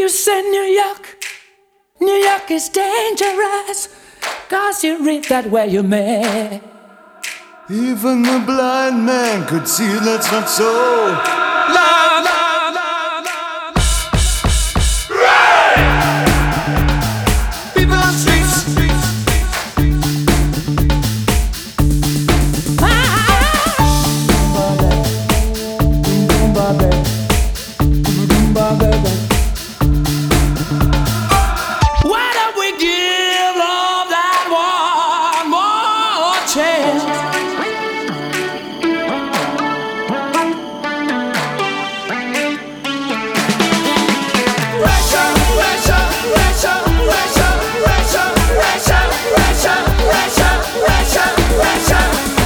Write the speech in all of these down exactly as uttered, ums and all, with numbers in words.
You said New York, New York is dangerous, 'cause you read that where you may. Even the blind man could see that's not so. La la la la. People on streets. Why don't we give love that one more chance? Russia, Russia, Russia, Russia, Russia, Russia, Russia, Russia, Russia, Russia.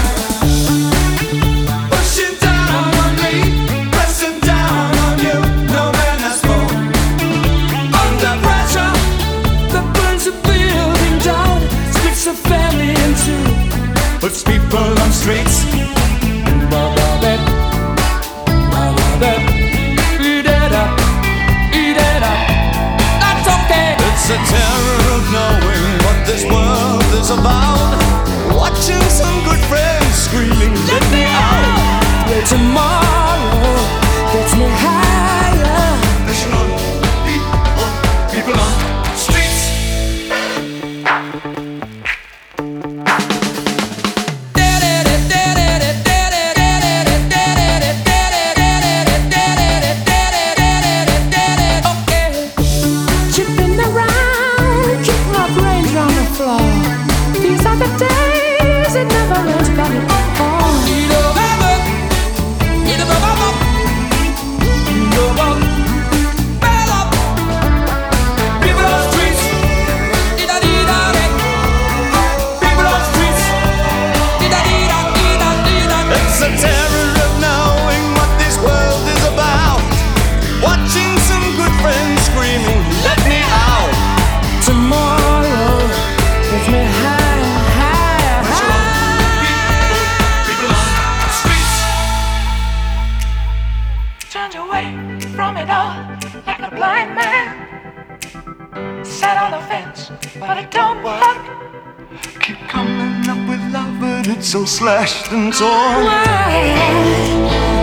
Pushing down on me, pressing down on you. No man has more. Under pressure that burns a building down, splits a family in two, puts people on streets. Ba-ba-ba, ba-ba-ba. Eat it up, eat it up. That's okay. It's the terror of knowing what this world is about. Watching some good friends screaming, let me out. Where tomorrow gets me higher. Pressure on people, people on streets. Chipping around, kicking up rains on the floor. These are the days it never rains, got it on. People on streets. People on streets. It's the terror of knowing what this world is about. Watching some good friends screaming, let me out. Tomorrow gets me higher, higher, higher. People on streets. Turned away from it all like a blind man. Sat on the fence, but it don't work. Keep coming up with love, but it's so slashed and torn. Why?